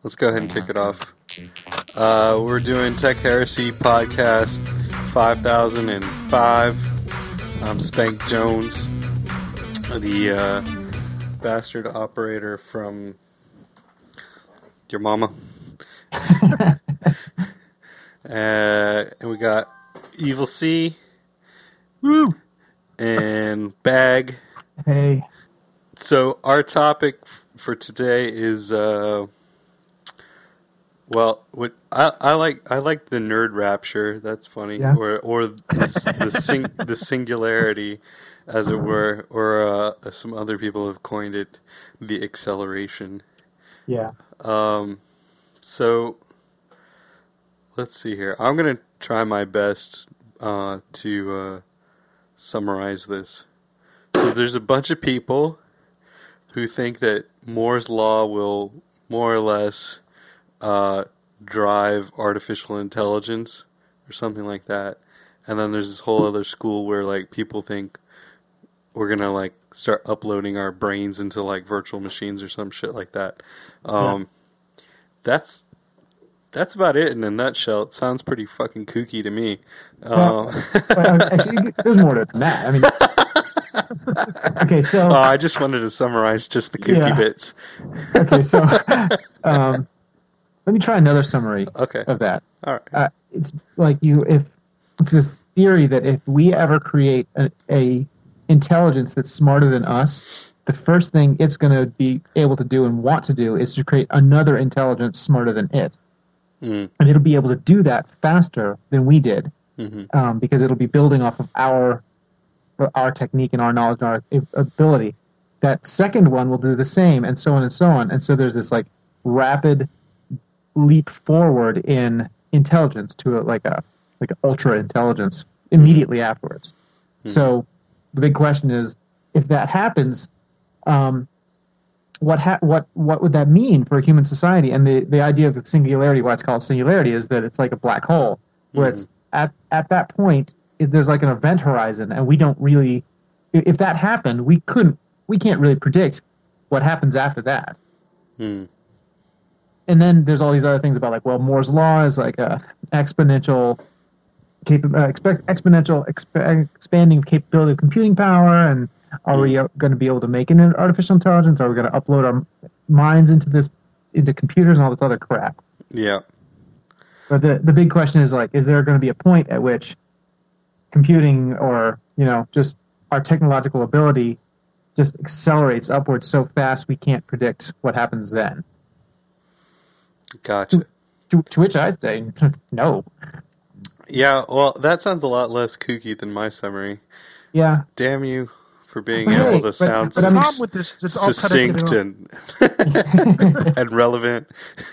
Let's go ahead and kick it off. We're doing Tech Heresy Podcast 5005. I'm Spank Jones, the bastard operator from your mama. And we got Evil C. Woo! And Bag. Hey. So our topic for today is what I like the nerd rapture. That's funny, yeah. or the singularity, as it were, or some other people have coined it, the acceleration. Yeah. So let's see here. I'm gonna try my best to summarize this. So there's a bunch of people who think that Moore's Law will more or less drive artificial intelligence or something like that. And then there's this whole other school where like people think we're going to like start uploading our brains into like virtual machines or some shit like that. That's about it in a nutshell. It sounds pretty fucking kooky to me. Actually, there's more to that. I mean, okay, so I just wanted to summarize just the kooky bits. Okay, so let me try another summary of that. All right. It's like it's this theory that if we ever create a intelligence that's smarter than us, the first thing it's going to be able to do and want to do is to create another intelligence smarter than it. And it'll be able to do that faster than we did, because it'll be building off of our technique and our knowledge and our ability. That second one will do the same, and so on and so on. And so there's this like rapid leap forward in intelligence to like a ultra intelligence immediately afterwards. So the big question is, if that happens, what would that mean for a human society? And the idea of the singularity, why it's called singularity, is that it's like a black hole, where it's at that point there's like an event horizon, and we don't really. If that happened, we can't really predict what happens after that. And then there's all these other things about like, well, Moore's law is like a exponential expanding capability of computing power, and are we going to be able to make an artificial intelligence? Are we going to upload our minds into computers and all this other crap? Yeah. But the big question is like, is there going to be a point at which computing or just our technological ability just accelerates upwards so fast we can't predict what happens then? Gotcha. To which I say no. Yeah, well, that sounds a lot less kooky than my summary. Yeah. Damn you for being able to sound the problem with this is it's all succinct and and relevant.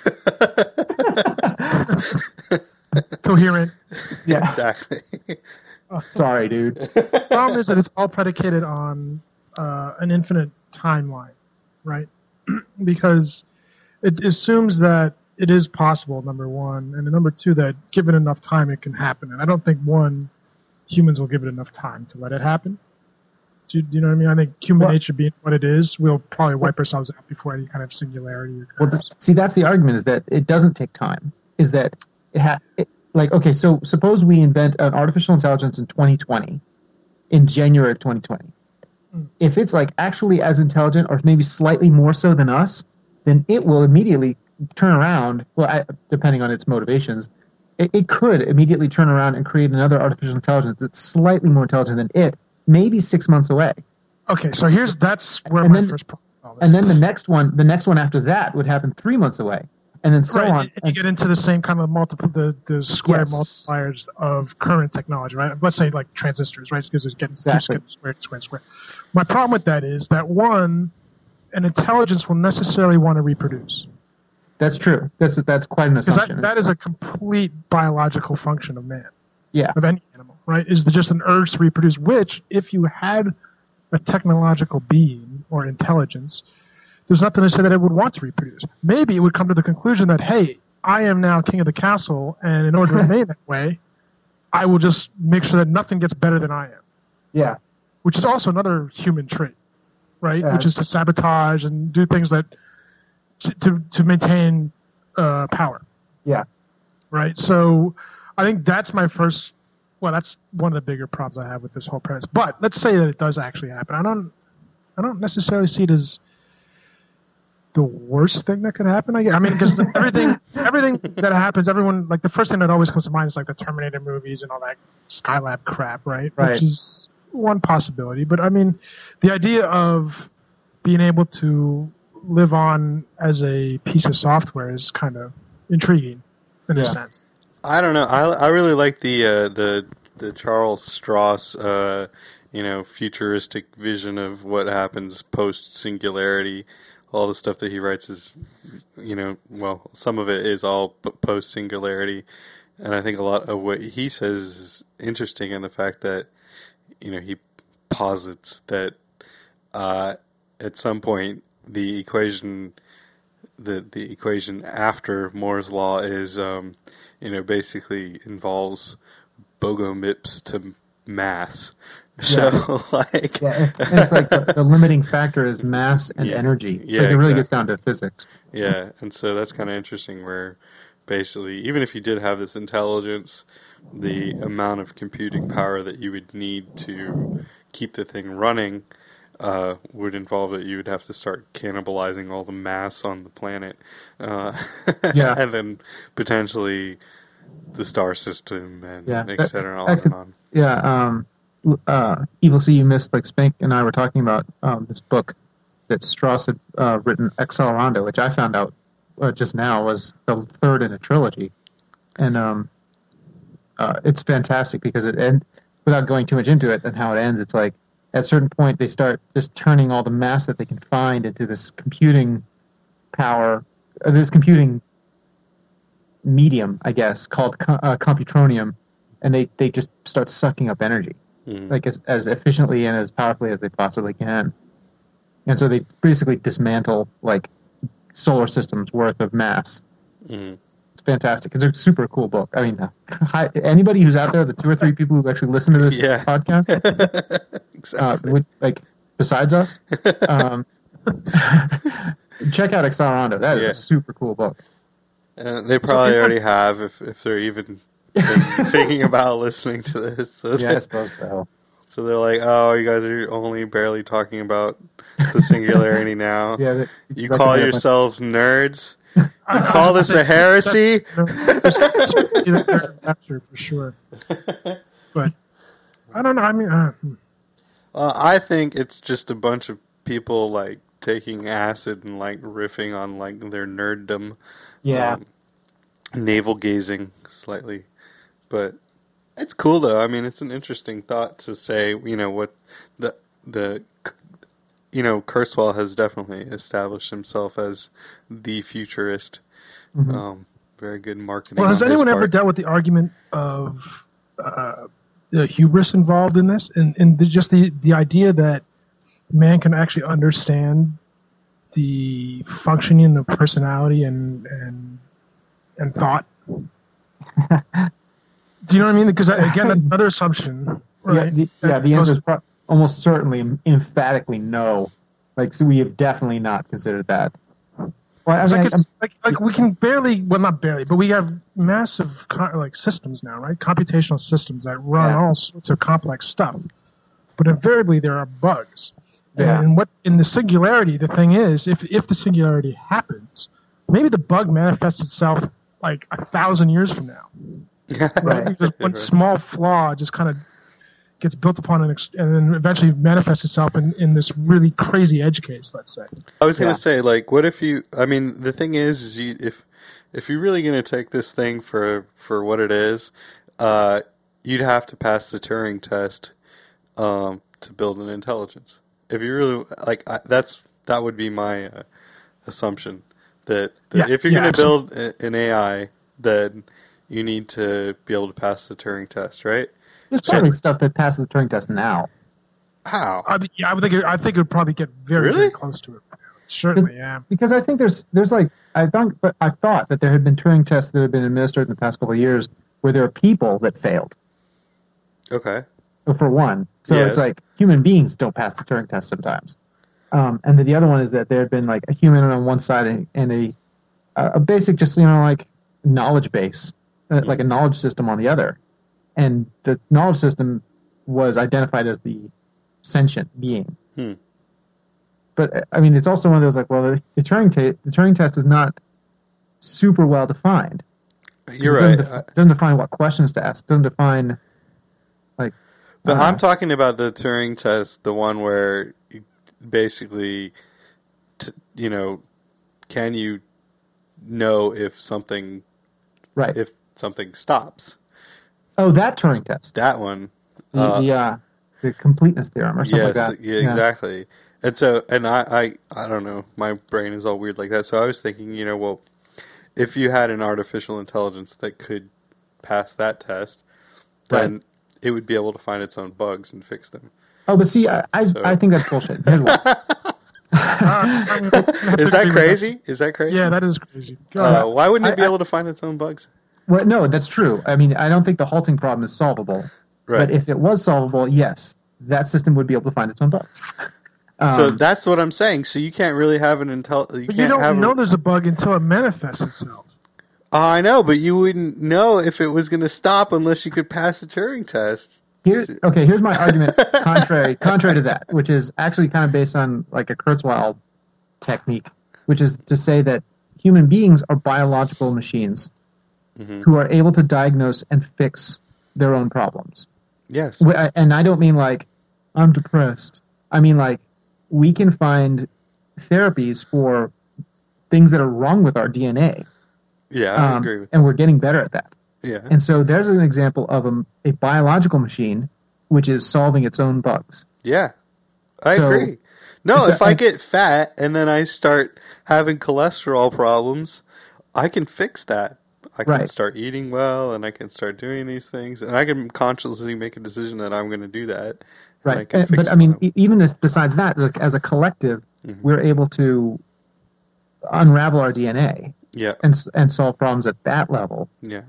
Coherent. Yeah. Exactly. Sorry, dude. The problem is that it's all predicated on an infinite timeline, right? Because it assumes that it is possible, number one, and number two, that given enough time, it can happen. And I don't think, humans will give it enough time to let it happen. Do you know what I mean? I think human nature being what it is, we'll probably wipe ourselves out before any kind of singularity occurs. Well, see, that's the argument, is that it doesn't take time. Is that okay, so suppose we invent an artificial intelligence in 2020, in January of 2020. If it's like actually as intelligent or maybe slightly more so than us, then it will immediately turn around, depending on its motivations, it could immediately turn around and create another artificial intelligence that's slightly more intelligent than it, maybe 6 months away. Okay, so that's where my first problem is. And then the next one after that would happen 3 months away, and then so on. And you get into the same kind of the square multipliers of current technology, right? Let's say like transistors, right? Because it's getting square. My problem with that is that an intelligence will necessarily want to reproduce. That's true. That's quite an assumption. That is a complete biological function of man. Yeah. Of any animal, right? Is just an urge to reproduce, which, if you had a technological being or intelligence, there's nothing to say that it would want to reproduce. Maybe it would come to the conclusion that, hey, I am now king of the castle, and in order to remain that way, I will just make sure that nothing gets better than I am. Yeah. Which is also another human trait, right? Which is to sabotage and do things that to maintain power. Yeah. Right. So I think that's my first. Well, that's one of the bigger problems I have with this whole premise. But let's say that it does actually happen. I don't necessarily see it as the worst thing that could happen. I mean, because everything that happens, everyone, like, the first thing that always comes to mind is like the Terminator movies and all that Skylab crap, right? Which is one possibility. But I mean, the idea of being able to live on as a piece of software is kind of intriguing in a sense. I don't know. I really like the Charles Stross futuristic vision of what happens post singularity. All the stuff that he writes is, some of it is all post singularity, and I think a lot of what he says is interesting in the fact that, he posits that at some point the equation after Moore's law is basically involves Bogo-Mips to mass. So, and it's like the limiting factor is mass and energy. Yeah, it really gets down to physics. Yeah, and so that's kind of interesting where basically, even if you did have this intelligence, the amount of computing power that you would need to keep the thing running would involve that you would have to start cannibalizing all the mass on the planet. And then potentially the star system and et cetera, on and on. Yeah, Evil C, you missed, like Spank and I were talking about this book that Strauss had written, Accelerando, which I found out just now was the third in a trilogy. And it's fantastic because without going too much into it and how it ends, it's like at a certain point they start just turning all the mass that they can find into this computing power, this computing medium, I guess, called computronium, and they just start sucking up energy. Like as efficiently and as powerfully as they possibly can. And so they basically dismantle like solar systems worth of mass. It's fantastic. It's a super cool book. I mean, anybody who's out there, the 2 or 3 people who actually listen to this podcast, besides us, check out Accelerando. That is a super cool book. They probably already have if they're even thinking about listening to this. So I suppose so. So they're like, oh, you guys are only barely talking about the singularity now. You call yourselves nerds? You call this a heresy? For sure. But I don't know. I mean, I think it's just a bunch of people like taking acid and like riffing on like their nerddom. Navel gazing slightly. But it's cool, though. I mean, it's an interesting thought to say, what Kurzweil has definitely established himself as the futurist. Very good marketing. Well, has anyone ever dealt with the argument of the hubris involved in this? And just the idea that man can actually understand the functioning of personality and thought? Do you know what I mean? Because, again, that's another assumption. Right? The answer is almost certainly, emphatically no. Like, so we have definitely not considered that. Well, we can barely, well, not barely, but we have massive systems now, right? Computational systems that run all sorts of complex stuff. But invariably, there are bugs. And what in the singularity, the thing is, if the singularity happens, maybe the bug manifests itself like 1,000 years from now. Right? Just one small flaw just kind of gets built upon and then eventually manifests itself in this really crazy edge case, let's say. I was going to say, like, what if you... I mean, the thing is if you're really going to take this thing for what it is, you'd have to pass the Turing test to build an intelligence. If you really... that would be my assumption. That if you're going to build an AI, then you need to be able to pass the Turing test, right? There's probably stuff that passes the Turing test now. How? I think it would probably get very close to it. Certainly, yeah. Because I think there's like I thought that there had been Turing tests that had been administered in the past couple of years where there are people that failed. Okay. For one, so it's like human beings don't pass the Turing test sometimes. And then the other one is that there had been like a human on one side and a basic, just like knowledge base, like a knowledge system on the other, and the knowledge system was identified as the sentient being. But I mean, it's also one of those like, well, the Turing test is not super well defined. You're It right. doesn't define what questions to ask. It doesn't define like. But I'm talking about the Turing test, the one where you basically, can you know if something right. if something stops? Oh, that Turing test. That one. The completeness theorem or something yes, like that. Yeah, exactly. And so, and I don't know, my brain is all weird like that. So I was thinking, well, if you had an artificial intelligence that could pass that test, then it would be able to find its own bugs and fix them. Oh, but see, I think that's bullshit. Here's why. Is that crazy? Is that crazy? Yeah, that is crazy. Why wouldn't it be able to find its own bugs? Well, no, that's true. I mean, I don't think the halting problem is solvable. Right. But if it was solvable, yes, that system would be able to find its own bugs. So that's what I'm saying. So you can't really have an intelligence. But you don't know there's a bug until it manifests itself. I know, but you wouldn't know if it was going to stop unless you could pass a Turing test. Here's my argument contrary to that, which is actually kind of based on like a Kurzweil technique, which is to say that human beings are biological machines who are able to diagnose and fix their own problems. Yes. And I don't mean like, I'm depressed. I mean like, we can find therapies for things that are wrong with our DNA. Yeah, I agree with that. And we're getting better at that. Yeah. And so there's an example of a biological machine which is solving its own bugs. Yeah, I agree. No, if I get fat and then I start having cholesterol problems, I can fix that. I can start eating well, and I can start doing these things, and I can consciously make a decision that I'm going to do that. Right, but I mean, even besides that, like, as a collective, we're able to unravel our DNA, and solve problems at that level,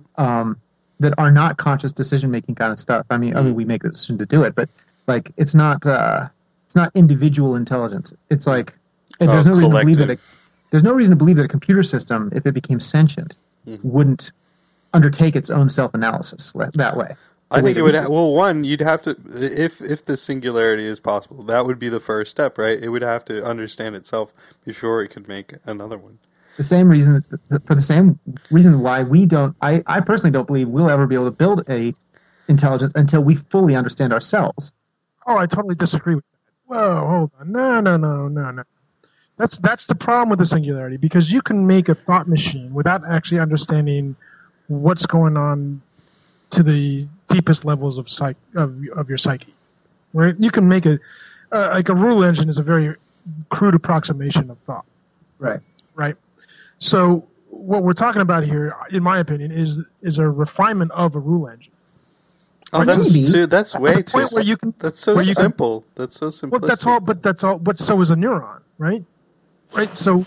that are not conscious decision making kind of stuff. I mean, we make the decision to do it, but like it's not individual intelligence. It's like there's no reason to believe that there's no reason to believe that a computer system, if it became sentient, wouldn't undertake its own self-analysis that way. I think it would. One, you'd have to, if the singularity is possible, that would be the first step, right? It would have to understand itself before it could make another one. For the same reason why we don't, I personally don't believe we'll ever be able to build a intelligence until we fully understand ourselves. Oh, I totally disagree with that. Whoa, hold on. No. That's the problem with the singularity, because you can make a thought machine without actually understanding what's going on to the deepest levels of your psyche. Right? You can make like a rule engine is a very crude approximation of thought. Right. Right. So what we're talking about here, in my opinion, is a refinement of a rule engine. Oh, that's way too. That's so simple. That's so simple. Well, that's all. But so is a neuron, right? Right. So.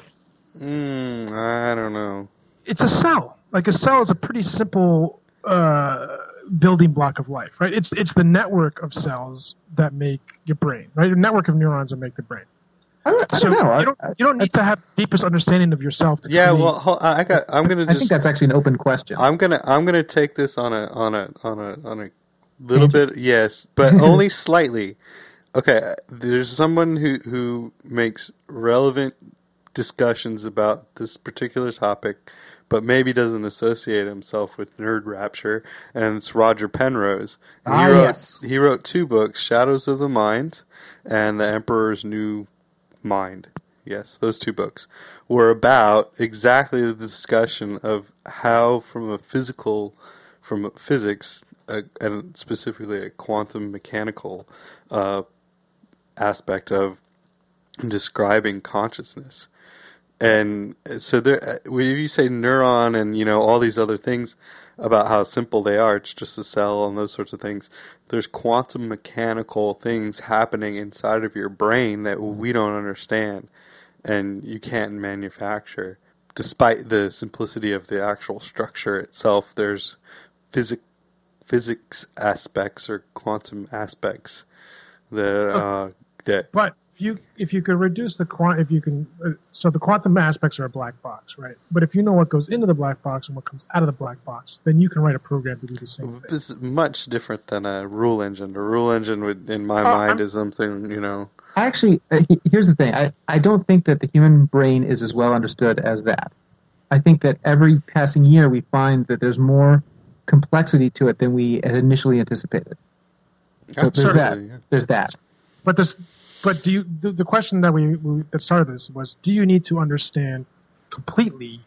I don't know. It's a cell. Like a cell is a pretty simple building block of life, right? It's the network of cells that make your brain, right? A network of neurons that make the brain. I don't know. You don't need to have the deepest understanding of yourself. I'm gonna. I think that's actually an open question. I'm gonna take this on a little bit, yes, but only slightly. Okay, there's someone who makes relevant discussions about this particular topic, but maybe doesn't associate himself with nerd rapture, and it's Roger Penrose. He wrote 2 books, Shadows of the Mind and The Emperor's New Mind. Yes, those 2 books were about exactly the discussion of how from physics, and specifically a quantum mechanical aspect of describing consciousness. And so when you say neuron and all these other things about how simple they are, it's just a cell and those sorts of things. There's quantum mechanical things happening inside of your brain that we don't understand and you can't manufacture. Despite the simplicity of the actual structure itself, there's physics aspects or quantum aspects that But if you could reduce the so the quantum aspects are a black box, right? But if you know what goes into the black box and what comes out of the black box, then you can write a program to do the same thing. It's much different than a rule engine. A rule engine would, in my mind, is something, Actually, here's the thing. I don't think that the human brain is as well understood as that. I think that every passing year we find that there's more complexity to it than we had initially anticipated. So there's that. Yeah. There's that. But the question that started this was, do you need to understand completely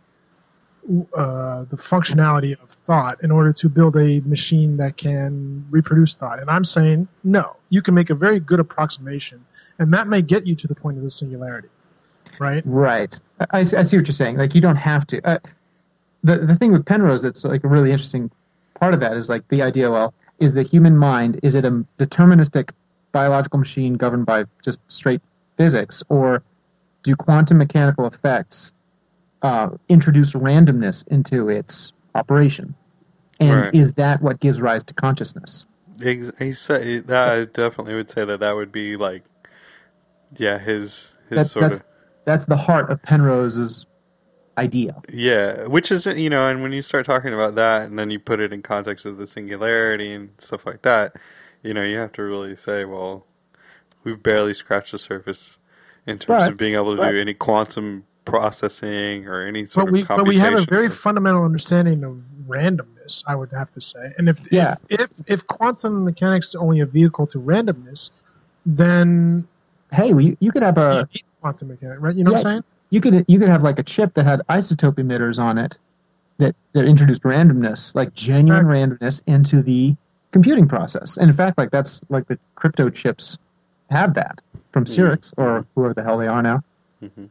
the functionality of thought in order to build a machine that can reproduce thought? And I'm saying no. You can make a very good approximation, and that may get you to the point of the singularity, right? Right. I see what you're saying. Like, you don't have to. The thing with Penrose that's like a really interesting part of that is like the idea, well, is the human mind, is it a deterministic biological machine governed by just straight physics, or do quantum mechanical effects introduce randomness into its operation? And is that what gives rise to consciousness? He said that. I definitely would say that would be like, yeah, his sort of. That's the heart of Penrose's idea. Yeah, which is, and when you start talking about that, and then you put it in context of the singularity and stuff like that, you have to really say, well, we've barely scratched the surface in terms of being able to do any quantum processing or any sort of computation. But we have a very fundamental understanding of randomness, I would have to say. And if quantum mechanics is only a vehicle to randomness, then hey, you could have a quantum mechanics, right? You know what I'm saying? You could have like a chip that had isotope emitters on it that introduced randomness, like genuine randomness, into the computing process. And in fact, like that's like the crypto chips have that from Cyrix or whoever the hell they are now. Mm-hmm.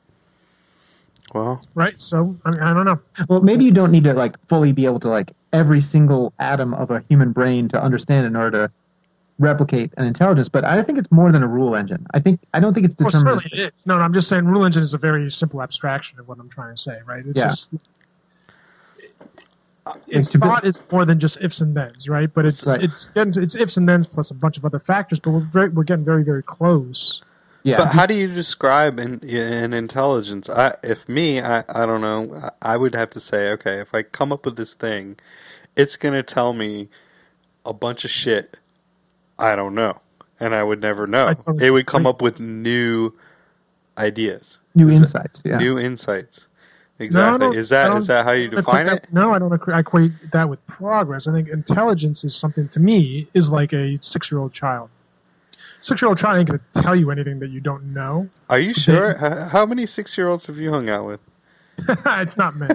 Well, right. So I don't know. Well, maybe you don't need to like fully be able to like every single atom of a human brain to understand in order to replicate an intelligence, but I think it's more than a rule engine. I don't think it's deterministic. Well, certainly it is. No, I'm just saying rule engine is a very simple abstraction of what I'm trying to say, right? It's just thought is more than just ifs and thens, right? But it's ifs and thens plus a bunch of other factors, but we're getting very, very close. Yeah. But how do you describe an intelligence? I don't know. I would have to say, okay, if I come up with this thing, it's going to tell me a bunch of shit I don't know, and I would never know. It would come up with new ideas, new insights. Yeah, new insights. Exactly. Is that how you define it? No, I don't equate that with progress. I think intelligence is something, to me, is like a 6-year-old child. 6-year-old child ain't going to tell you anything that you don't know. Are you sure? How many 6-year-olds have you hung out with? It's not many.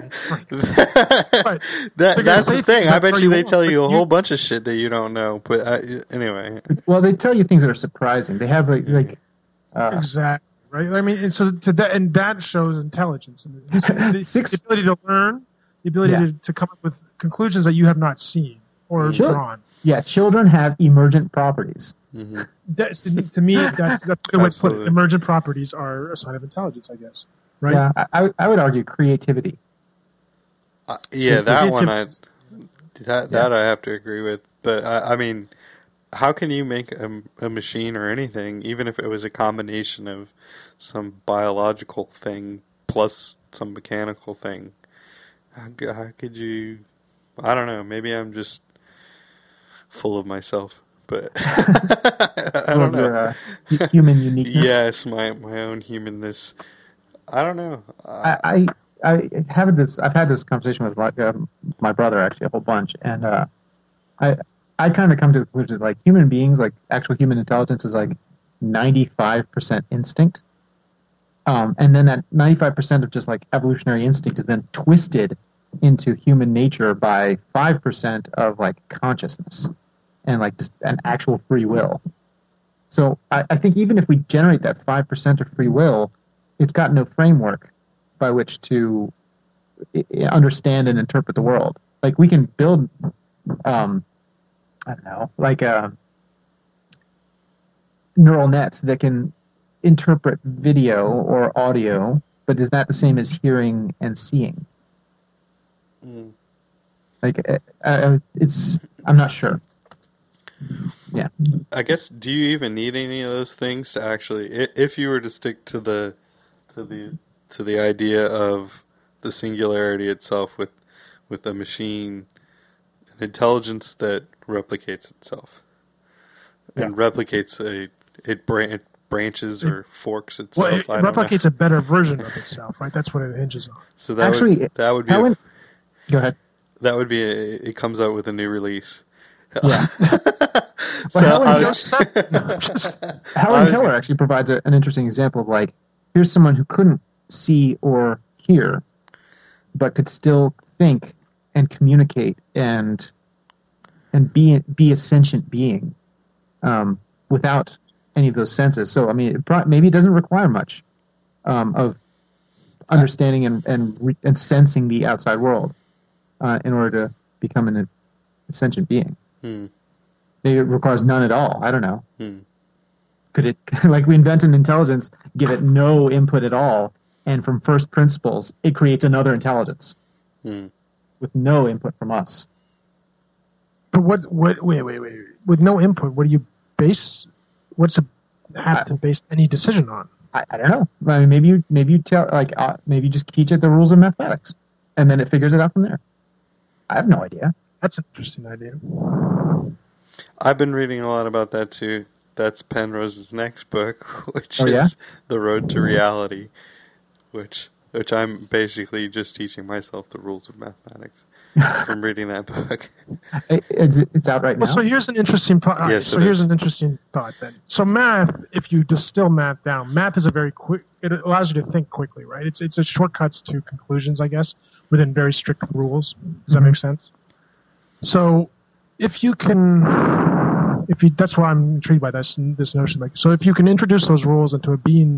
That's the thing. I bet you they tell you a whole bunch of shit that you don't know. But anyway. Well, they tell you things that are surprising. They have like exactly right. I mean, and so that shows intelligence. The ability to learn, the ability to come up with conclusions that you have not seen or drawn. Yeah, children have emergent properties. Mm-hmm. To me, that's the way to put it. Emergent properties are a sign of intelligence, I guess. Right? Yeah, I would argue creativity. That one I have to agree with. But I mean, how can you make a machine or anything, even if it was a combination of some biological thing plus some mechanical thing? How could you? I don't know. Maybe I'm just full of myself. But I don't know. Human uniqueness. Yes, my own humanness. I don't know. I've had this conversation with my brother actually a whole bunch, and I kind of come to the conclusion that like human beings, like actual human intelligence, is like 95% instinct, and then that 95% of just like evolutionary instinct is then twisted into human nature by 5% of like consciousness and like just an actual free will. So I think even if we generate that 5% of free will, it's got no framework by which to understand and interpret the world. Like we can build, I don't know, like neural nets that can interpret video or audio, but is that the same as hearing and seeing? Like I'm not sure. Yeah. I guess, do you even need any of those things to actually, if you were to stick to the idea of the singularity itself with a machine, an intelligence that replicates itself and replicates it branches or forks itself. Well, it I don't know. replicates a better version of itself, right? That's what it hinges on. So that Actually, that would be Helen, go ahead. that would be it comes out with a new release. Yeah. So Helen I Helen was- Keller actually provides an interesting example of like, here's someone who couldn't see or hear, but could still think and communicate and be a sentient being without any of those senses. So I mean, maybe it doesn't require much of understanding and sensing the outside world in order to become a sentient being. Maybe it requires none at all. I don't know. Could it, like we invent an intelligence, give it no input at all, and from first principles, it creates another intelligence with no input from us? But wait. With no input, what do you base? What's it have to base any decision on? I don't know. I mean, maybe you tell maybe you just teach it the rules of mathematics, and then it figures it out from there. I have no idea. That's an interesting idea. I've been reading a lot about that too. That's Penrose's next book, which Oh, is yeah? The Road to Reality, which I'm basically just teaching myself the rules of mathematics from reading that book. It's out right now. Well, so here's an interesting. Yes, so it here's is. an interesting thought then. So math, if you distill math down, math is a very quick. It allows you to think quickly, right? It's a shortcuts to conclusions, I guess, within very strict rules. Does that make sense? So if you can, that's why I'm intrigued by this notion. Like, so if you can introduce those rules into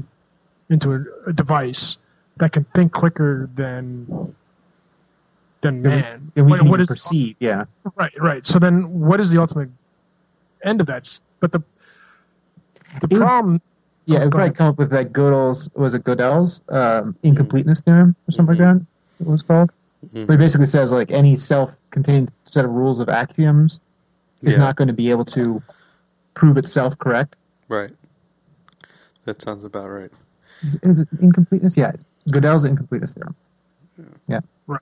a device that can think quicker than man, and we what- can what even is- perceive. Yeah. Right. So then, what is the ultimate end of that? But the It- problem. Yeah, it would Go probably ahead. come up with like Gödel's incompleteness theorem or something like that. It was called. Where he basically says like any self-contained set of rules of axioms is Yeah. not going to be able to prove itself correct. Right. That sounds about right. Is it incompleteness? Yeah, it's Gödel's incompleteness theorem. Yeah.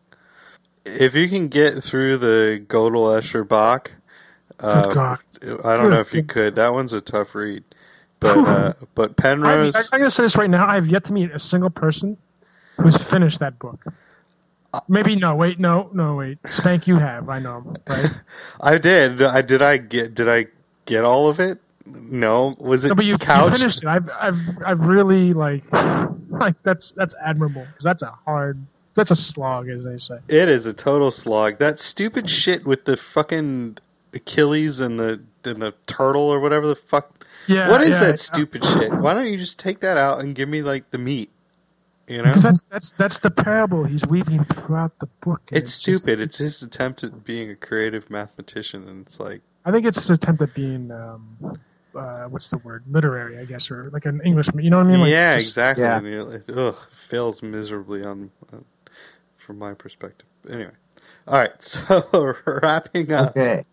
If you can get through the Gödel, Escher, Bach, Good God. I don't know if you could. That one's a tough read. But Penrose, I'm going to say this right now. I have yet to meet a single person who's finished that book. Maybe no. Wait. Spank, you have. I know, right? I did. Did I get all of it? No. Was it No, but you couched? finished it. I've really like that's admirable because that's a slog, as they say. It is a total slog. That stupid shit with the fucking Achilles and the turtle or whatever the fuck. Yeah. What is yeah, that stupid shit? Why don't you just take that out and give me like the meat? You know? Because that's the parable he's weaving throughout the book. and It's just- stupid. It's his attempt at being a creative mathmatician, and it's like, I think it's his attempt at being what's the word? Literary, I guess, or like an Englishman. You know what I mean? Like, yeah, just- exactly. yeah. And you're like, ugh, fails miserably from my perspective. Anyway, all right. So wrapping up. Okay.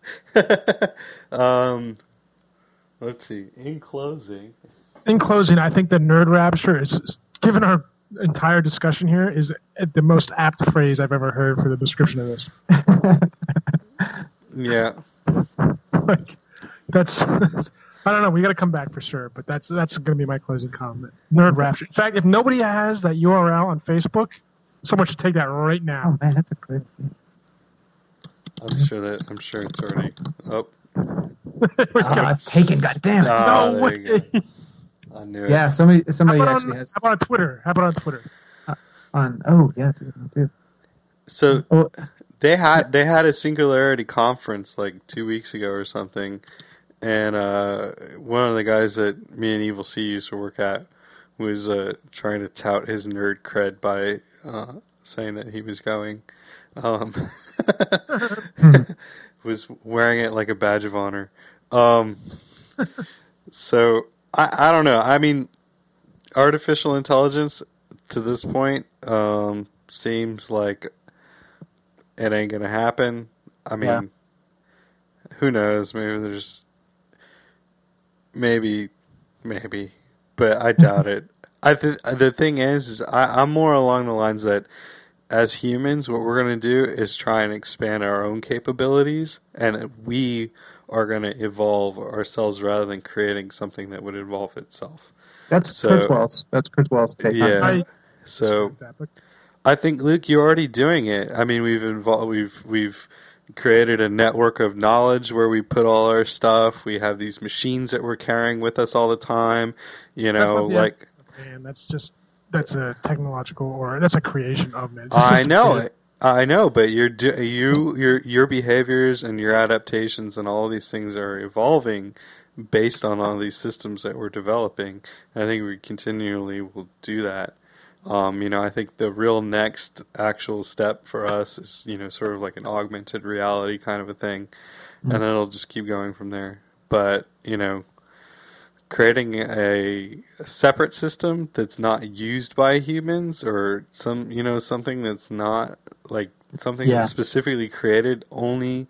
Let's see. In closing, In closing, I think the nerd rapture is, given our entire discussion here, is the most apt phrase I've ever heard for the description of this. yeah. Like, that's I don't know. We got to come back for sure, but that's going to be my closing comment. Nerd rapture. In fact, if nobody has that URL on Facebook, someone should take that right now. Oh man, that's a great. I'm sure it's already up. It's taken. God damn it. Oh, No there you way. go. I knew it. Yeah, somebody How about actually has on Twitter? How about on Twitter? on. Oh yeah, that's a good one too. So Oh, they had a Singularity conference like 2 weeks ago or something, and one of the guys that me and Evil C used to work at was trying to tout his nerd cred by saying that he was going. Was wearing it like a badge of honor. So I don't know. I mean, artificial intelligence to this point seems like it ain't gonna happen. I mean, Yeah. who knows? Maybe there's maybe, but I doubt it. The thing is I'm more along the lines that as humans, what we're going to do is try and expand our own capabilities, and we are going to evolve ourselves rather than creating something that would evolve itself. That's Kurzweil's take on Yeah. it. So I think, Luke, you're already doing it. I mean, we've created a network of knowledge where we put all our stuff. We have these machines that we're carrying with us all the time. You know, like. Man, that's a technological, or that's a creation of man. I know, but your behaviors and your adaptations and all of these things are evolving based on all these systems that we're developing. I think we continually will do that. I think the real next actual step for us is, sort of like an augmented reality kind of a thing, and then it'll just keep going from there. But, creating a separate system that's not used by humans, or something that's not like something that's specifically created only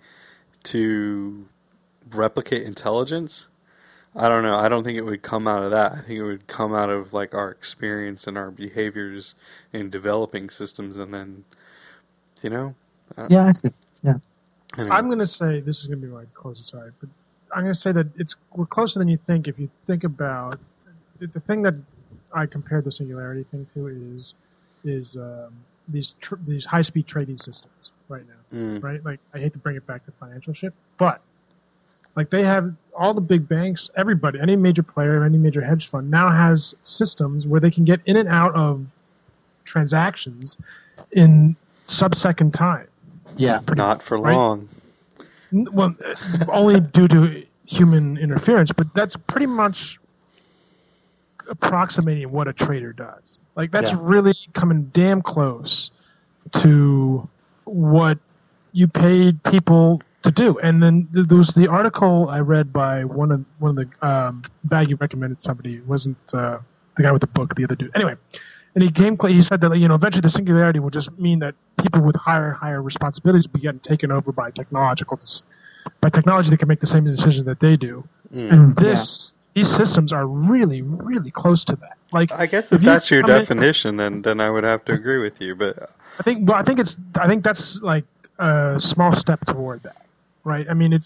to replicate intelligence. I don't know. I don't think it would come out of that. I think it would come out of like our experience and our behaviors in developing systems, and then, Yeah, I see. Yeah. Anyway. I'm going to say, this is going to be my closest side, but I'm going to say that we're closer than you think. If you think about the thing that I compared the singularity thing to is these high-speed trading systems right now, right? Like, I hate to bring it back to financial shit, but like they have all the big banks, everybody, any major player, any major hedge fund now has systems where they can get in and out of transactions in sub-second time. Yeah. Not for right? long. Well, only due to human interference, but that's pretty much approximating what a trader does. Like, that's really coming damn close to what you paid people to do. And then there was the article I read by one of the Baggy recommended somebody. It wasn't the guy with the book, the other dude. Anyway, and he said that eventually the singularity will just mean that people with higher and higher responsibilities will be getting taken over by technology that can make the same decisions that they do. And these systems are really, really close to that. Like, I guess if that's your definition, then I would have to agree with you. But I think that's like a small step toward that, right? I mean,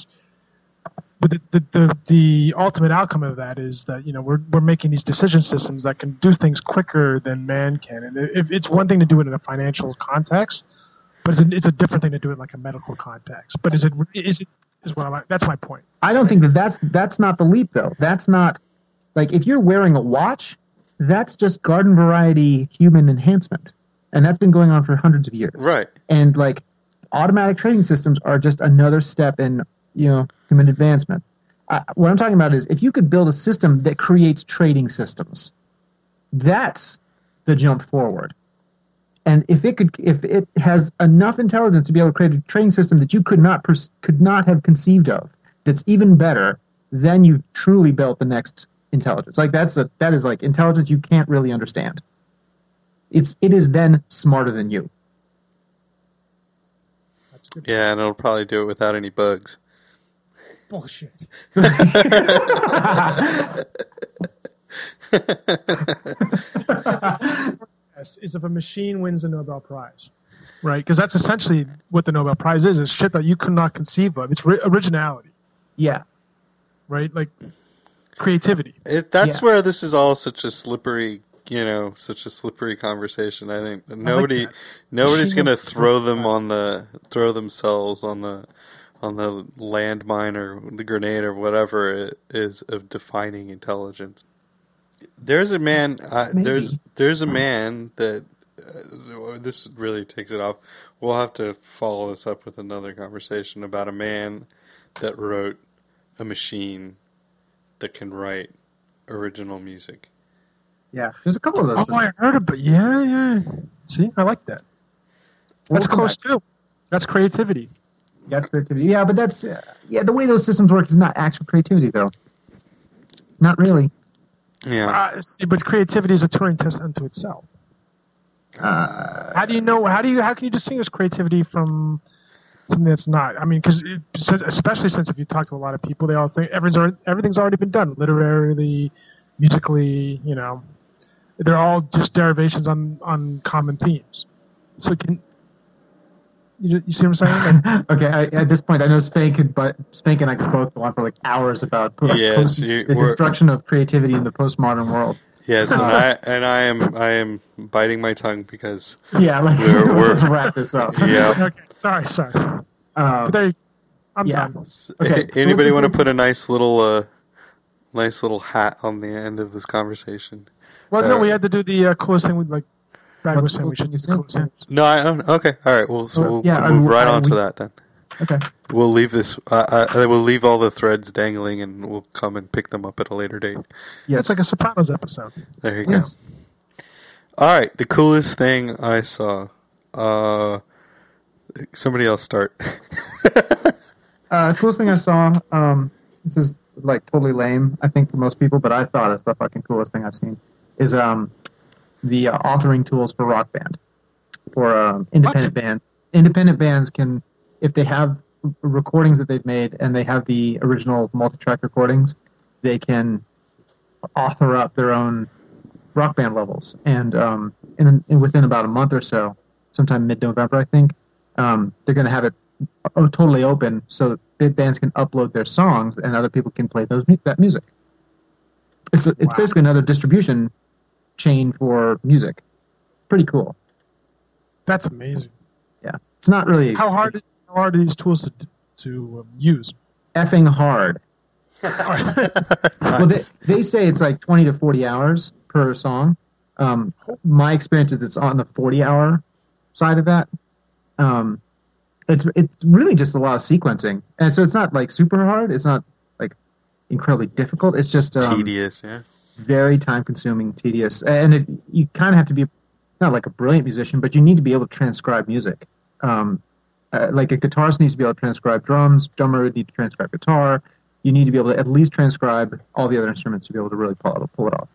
but the ultimate outcome of that is that we're making these decision systems that can do things quicker than man can. And it's one thing to do it in a financial context, but it's a different thing to do it in like a medical context. But is what I'm. That's my point. I don't think that's not the leap though. That's not like if you're wearing a watch, that's just garden variety human enhancement, and that's been going on for hundreds of years. Right. And like automatic trading systems are just another step in human advancement. What I'm talking about is if you could build a system that creates trading systems, that's the jump forward. And if it has enough intelligence to be able to create a trading system that you could not have conceived of, that's even better, then you've truly built the next intelligence. Like that is like intelligence you can't really understand. It is then smarter than you. That's good. Yeah, and it'll probably do it without any bugs. Bullshit. Is if a machine wins the Nobel Prize, right? Because that's essentially what the Nobel Prize is shit that you could not conceive of. It's originality. Yeah. Right? Like creativity. That's where this is all such a slippery conversation. I think nobody's going to throw themselves on the landmine or the grenade or whatever it is of defining intelligence. There's a man. There's a man that this really takes it off. We'll have to follow this up with another conversation about a man that wrote a machine that can write original music. Yeah, there's a couple of those. Oh, I heard of it. Yeah. See, I like that. That's close too. That's creativity. Yeah, creativity. Yeah, but that's the way those systems work is not actual creativity, though. Not really. Yeah. See, but creativity is a Turing test unto itself. How can you distinguish creativity from something that's not. I mean, because especially since if you talk to a lot of people, they all think everything's already been done, literarily, musically. You know, they're all just derivations on common themes. So you see what I'm saying? Like, Okay, at this point, I know Spank and I could both go on for like hours about Yes, the destruction of creativity in the postmodern world. Yes, and I am biting my tongue because Yeah, like let's wrap this up. Yeah. Okay, sorry. But there I'm done. Okay. Anybody want to put a nice little hat on the end of this conversation? Well, no, we had to do the coolest thing. Like Bag was What's saying, we should do the coolest coolest thing. No, I don't. Okay, all right. We'll yeah, move right on to that then. Okay. We'll leave this. We'll leave all the threads dangling, and we'll come and pick them up at a later date. Yes. It's like a Sopranos episode. There you Yes. go. All right, the coolest thing I saw. Somebody else start. Coolest thing I saw. This is like totally lame, I think, for most people, but I thought it's the fucking coolest thing I've seen. Is the authoring tools for Rock Band, for independent bands. Independent bands can, if they have recordings that they've made and they have the original multi-track recordings, they can author up their own Rock Band levels. And within about a month or so, sometime mid-November, I think, they're going to have it totally open so that bands can upload their songs and other people can play that music. It's basically another distribution chain for music. Pretty cool. That's amazing. Yeah, it's not really How hard are these tools to use? effing hard. Well, they say it's like 20 to 40 hours per song. My experience is it's on the 40-hour side of that. It's really just a lot of sequencing, and so it's not like super hard. It's not like incredibly difficult. It's just Tedious, yeah. very time-consuming, tedious, and you kind of have to be not like a brilliant musician, but you need to be able to transcribe music. Like a guitarist needs to be able to transcribe drums, drummer would need to transcribe guitar. You need to be able to at least transcribe all the other instruments to be able to really pull it off.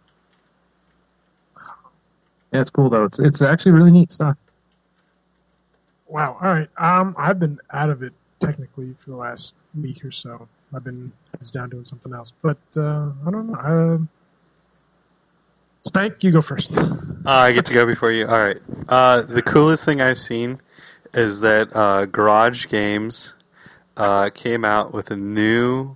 Yeah, it's cool though. It's actually really neat stuff. Wow. All right. I've been out of it technically for the last week or so. I've been heads down doing something else, but I don't know. Spank, you go first. I get to go before you. All right. The coolest thing I've seen is that Garage Games came out with a new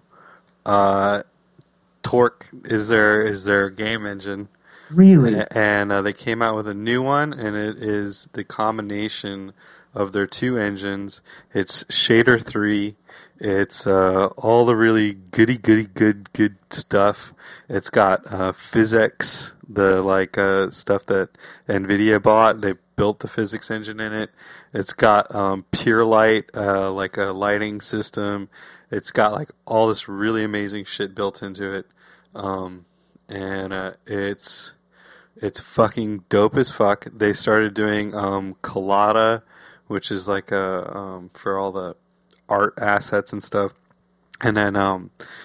Torque is their game engine. Really? And they came out with a new one, and it is the combination of their two engines. It's Shader 3. It's all the really good stuff. It's got physics, the stuff that NVIDIA bought. They built the physics engine in it. It's got Pure Light, like a lighting system. It's got like all this really amazing shit built into it. And it's fucking dope as fuck. They started doing Collada, which is like for all the art assets and stuff. And then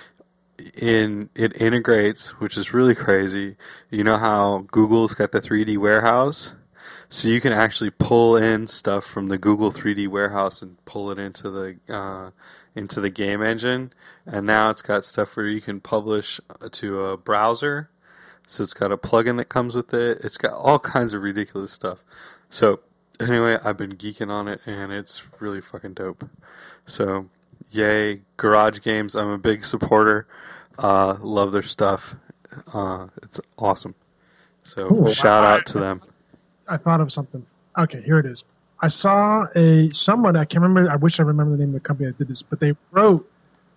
it integrates, which is really crazy. You know how Google's got the 3D warehouse? So you can actually pull in stuff from the Google 3D warehouse and pull it into the game engine. And now it's got stuff where you can publish to a browser. So it's got a plugin that comes with it. It's got all kinds of ridiculous stuff. So anyway, I've been geeking on it, and it's really fucking dope. So yay, Garage Games. I'm a big supporter. Love their stuff. It's awesome. So Cool. shout out to them. I thought of something. Okay, here it is. I saw someone, I can't remember, I wish I remember the name of the company that did this, but they wrote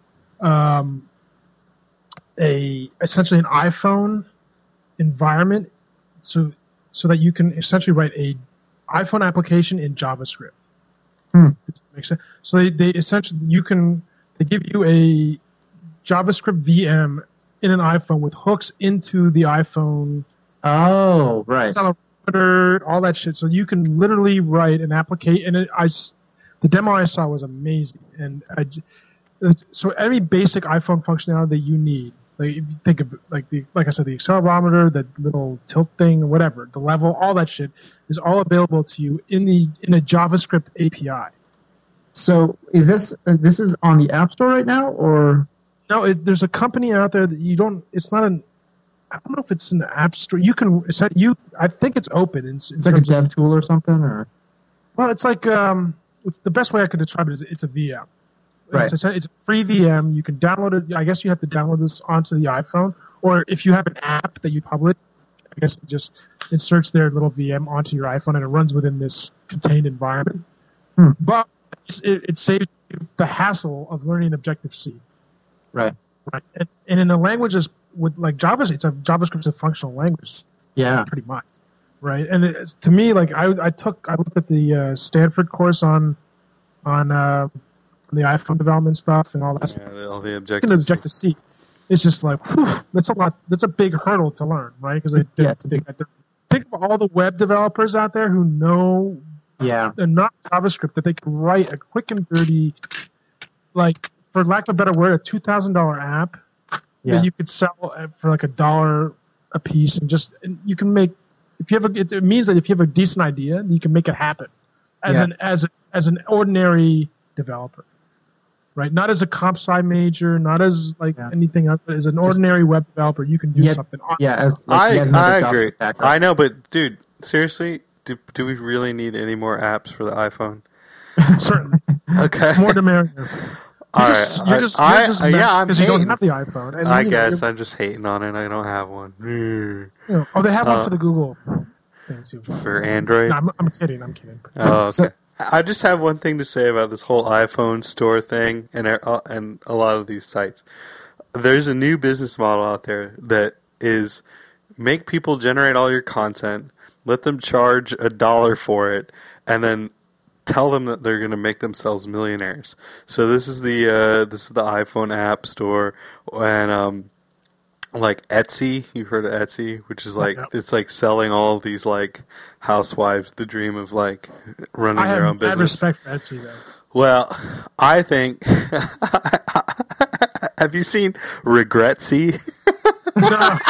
essentially an iPhone environment so that you can essentially write a iPhone application in JavaScript. Does that make sense? So they essentially, they give you a JavaScript VM in an iPhone with hooks into the iPhone. Oh, right. All that shit. So you can literally write an application. And the demo I saw was amazing. And so every basic iPhone functionality that you need, like if you think of like I said, the accelerometer, the little tilt thing, or whatever, the level, all that shit is all available to you in a JavaScript API. So is this is on the App Store right now, or No, there's a company out there that you don't. It's not an. I don't know if it's an app store. You can. I think it's open. it's like a dev tool or something, or Well, it's like it's the best way I could describe it is it's a VM. Right. It's a free VM. You can download it. I guess you have to download this onto the iPhone, or if you have an app that you publish, I guess it just inserts their little VM onto your iPhone and it runs within this contained environment. But it saves you the hassle of learning Objective C. right? Right. And in a language with like JavaScript's a functional language, Yeah. pretty much. Right. And to me, like I looked at the Stanford course on the iPhone development stuff and all that stuff. Yeah, all the In Objective C, it's just like, whew, that's a lot. That's a big hurdle to learn, right? Because think of all the web developers out there who know Yeah. enough JavaScript that they can write a quick and dirty, like for lack of a better word, a $2,000 app Yeah. that you could sell for like $1 a piece, and you can make. If you have it means that if you have a decent idea, you can make it happen as an ordinary developer. Right, not as a comp sci major, not as anything else, but as an ordinary web developer, you can do something. I agree. I know, but dude, seriously, do we really need any more apps for the iPhone? Certainly. Okay. More the merrier. You're just I'm because you don't have the iPhone. And I guess I'm just hating on it. I don't have one. They have one for the Google things. For Android? No, I'm kidding. Oh, okay. I just have one thing to say about this whole iPhone store thing and a lot of these sites. There's a new business model out there that is make people generate all your content, let them charge $1 for it, and then tell them that they're going to make themselves millionaires. So this is the iPhone App Store, and like Etsy. You've heard of Etsy, which is like it's like selling all of these like housewives the dream of like running their own business. I have respect for Etsy though. Well, I think. Have you seen Regretsy? No.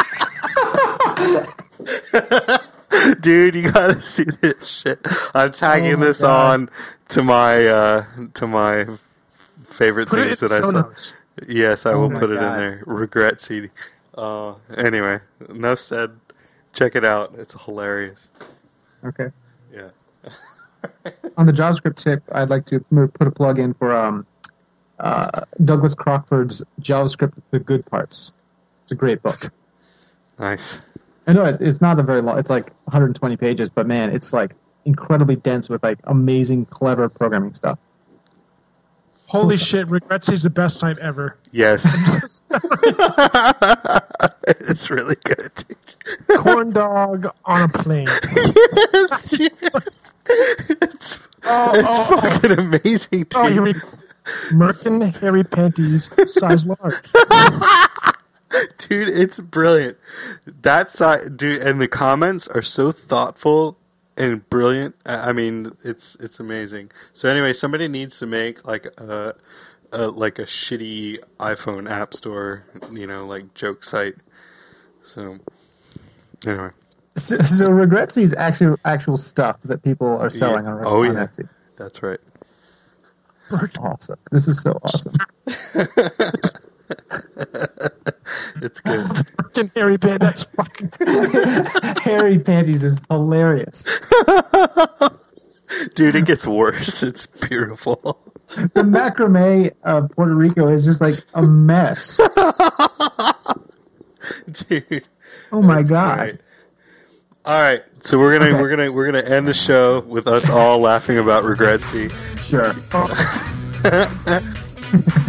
Dude, you gotta see this shit. I'm tagging this on to my favorite things that I saw. Notes. Yes, I will put it in God. there. Regretsy. Anyway, enough said. Check it out. It's hilarious. Okay. Yeah. On the JavaScript tip, I'd like to put a plug in for Douglas Crockford's JavaScript: The Good Parts. It's a great book. Nice. I know it's not that very long. It's like 120 pages, but man, it's like incredibly dense with like amazing, clever programming stuff. Holy shit! Regretsy's the best site ever. Yes. It's really good. Dude. Corn dog on a plane. Yes. It's fucking amazing, dude. Oh, here we go. Merkin hairy panties, size large. Dude, it's brilliant. That side, dude, and the comments are so thoughtful and brilliant. I mean, it's amazing. So anyway, somebody needs to make like a shitty iPhone app store, like joke site. So anyway, So Regretsy is actual stuff that people are selling on Etsy. That's right. Awesome. This is so awesome. It's good. Merkin hairy panties. That's fucking. Hairy panties is hilarious. Dude, it gets worse. It's beautiful. The macrame of Puerto Rico is just like a mess. Dude. Oh my god. Great. All right, so we're gonna end the show with us all laughing about Regretsy. Sure.